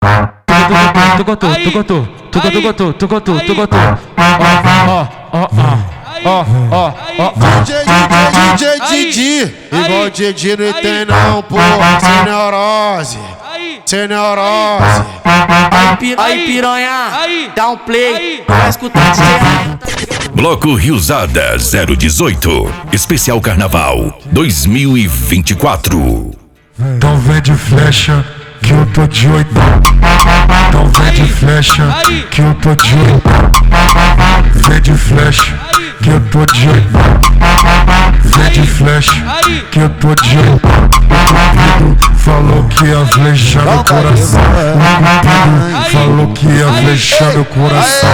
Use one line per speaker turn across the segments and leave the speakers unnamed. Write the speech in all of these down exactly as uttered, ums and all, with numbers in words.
Tu gotou, tu gotou, tu gotou, tu gotou, tu gotou, tu gotou. Ó, ó, ó, ó, ó, ó.
D J, D J, Didi, igual Didi não tem não, pô. Sem neurose, sem neurose.
Aí piranha, dá um play, vai escutar D J.
Bloco Riosada zero dezoito, especial Carnaval dois mil e vinte e quatro.
Então vem de flecha que eu tô de oitão. Então vem de flecha que eu tô de oitão. Vem de flecha que eu tô de oitão. Vem de flecha que eu tô de oitão. O Cupido falou que ia flechar meu coração. O Cupido falou que ia flechar meu coração.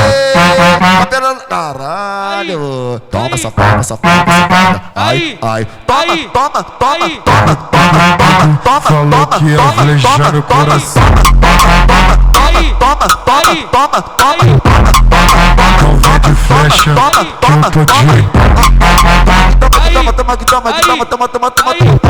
Caralho, toma essa toma essa toma essa. Ai, ai, toma, toma, toma, toma, toma, toma, toma.
Falou que ia flechar meu coração.
Toma, toma, toma, toma.
Então vem de flecha que eu tô de oitão.
Toma, toma, toma, toma, toma, toma, toma, toma.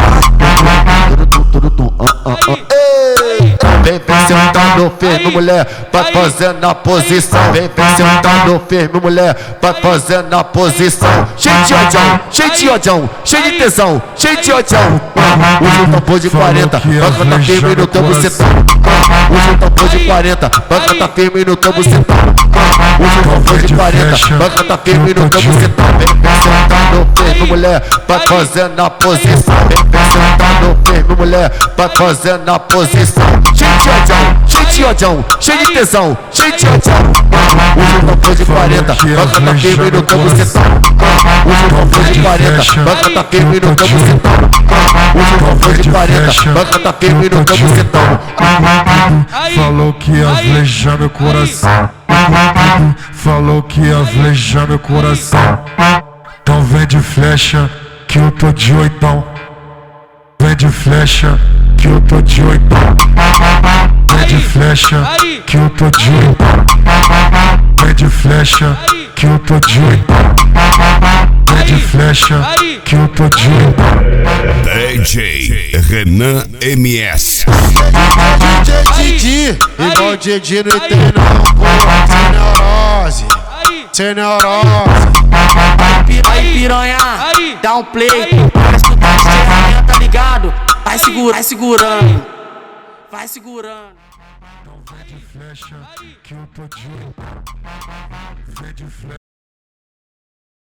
Vem, vem sentando firme, mulher, vai fazendo a posição. Vem, vem sentando firme, mulher, vai fazendo a posição. Cheio de odião, cheio de odião, cheio de tesão, cheio de odião. Usa o tambor de quarenta, vai cantar firme no teu bucetão. Usa o tambor de quarenta, vai cantar firme no teu bucetão. Usa o tambor de quarenta, vai cantar firme no teu bucetão. Vem, vem sentando firme, mulher, vai fazendo a posição. Vem, vem sentando firme, mulher, vai fazendo a posição. Cheio de odião, cheio de odião, cheio de tesão, cheio de odião. Usa o tambor de quarenta, vai cantar firme no teu bucetão. Usa o tambor de quarenta, vai cantar firme no teu bucetão. Usa o tambor de quarenta, vai cantar firme no teu bucetão.
Falou que ia flechar meu coração. Falou que ia flechar meu coração. Então vem de flecha que eu tô de oitão. Vem de flecha que eu tô de oitão. Vem de flecha que eu tô de oitão. Vem de flecha que eu tô de oitão. Vem de flecha que eu tô de oitão.
D J Renan M S.
D J Didi, igual Didi não tem não, pô. Sem neurose, sem neurose.
Aí piranha, dá um play, vai escutar D J, tá ligado? Vai segurando, vai segurando, vai segurando.
Então vem de flecha que eu tô de oitão. Vem de flecha.